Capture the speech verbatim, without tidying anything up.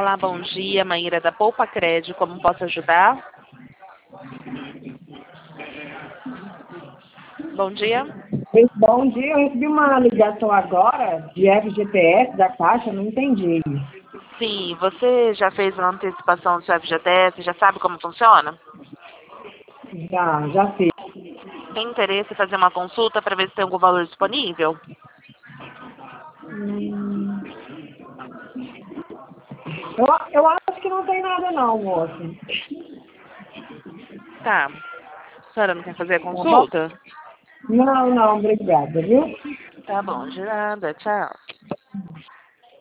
Olá, bom dia, Maíra da Poupa Crédito, como posso ajudar? Bom dia. Bom dia, eu recebi uma ligação agora de F G T S da Caixa, não entendi. Sim, você já fez uma antecipação do seu F G T S, já sabe como funciona? Já, já fiz. Tem interesse em fazer uma consulta para ver se tem algum valor disponível? Hum, eu, eu acho que não tem nada não, moço. Tá. A senhora não quer fazer a Tá bom? consulta? Não, não, obrigada, viu? Tá bom, de nada, tchau.